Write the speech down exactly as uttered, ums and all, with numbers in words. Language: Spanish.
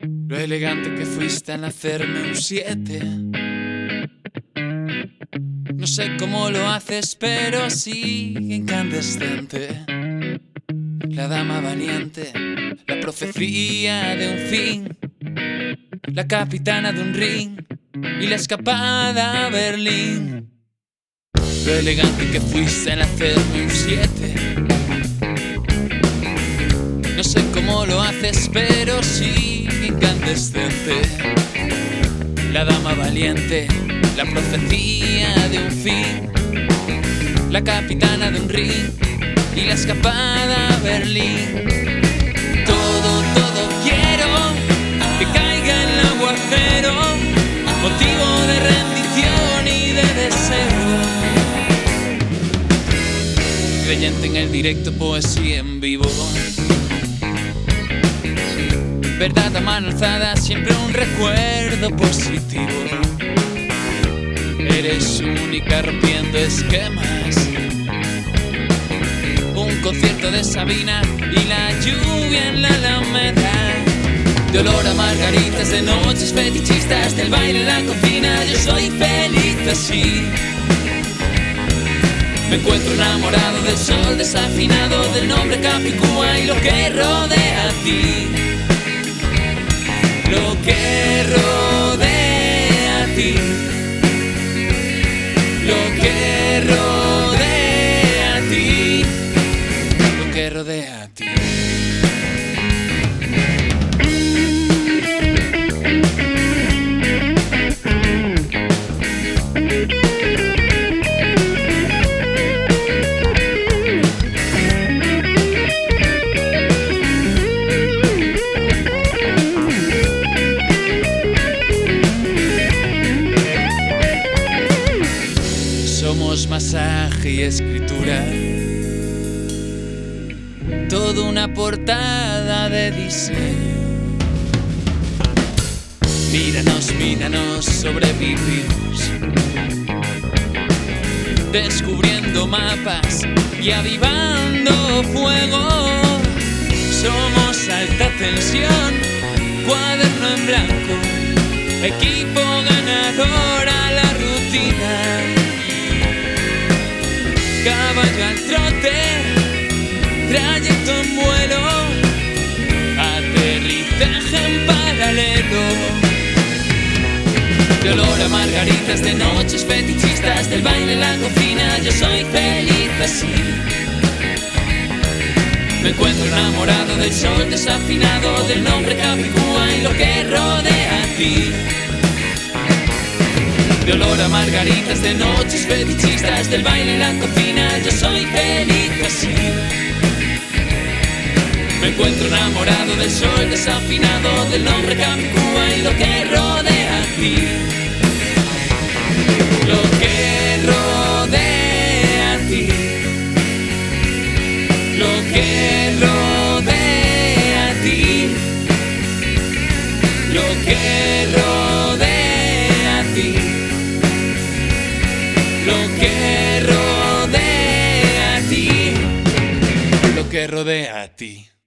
lo elegante que fuiste al hacerme un siete. No sé cómo lo haces, pero sí incandescente. La dama valiente, la profecía de un fin, la capitana de un ring y la escapada a Berlín. Lo elegante que fuiste al hacerme un siete. No sé cómo lo haces, pero sí incandescente. La dama valiente, la profecía de un fin, la capitana de un ring y la escapada a Berlín. Todo, todo quiero que caiga el aguacero, motivo de rendición y de deseo. Creyente en el directo, poesía en vivo, verdad a mano alzada, siempre un recuerdo positivo. Eres única rompiendo esquemas, un concierto de Sabina y la lluvia en la Alameda. De olor a margaritas, de noches fetichistas, del baile en la cocina, yo soy feliz así. Me encuentro enamorado del sol desafinado, del nombre Capicúa y lo que rodea a ti. Lo que rodea a ti, lo que rodea a ti, lo que rodea a ti. Somos masaje y escritura, toda una portada de diseño. Míranos, míranos, sobrevivimos, descubriendo mapas y avivando fuego. Somos alta tensión, cuaderno en blanco, equipo ganador a la rutina. Caballo al trote, trayecto en vuelo, aterrizaje en paralelo. De olor a margaritas, de noches fetichistas, del baile en la cocina, yo soy feliz así. Me encuentro enamorado del sol desafinado, del nombre Capicúa y lo que rodea a ti. De olor a margaritas, de noches fetichistas, del baile en la cocina, yo soy feliz así. Me encuentro enamorado del sol desafinado, del nombre Capicúa y lo que rodea a ti. Lo que rodea a ti, lo que rodea a ti, lo que rodea a ti, lo que rodea a ti, lo que rodea a ti.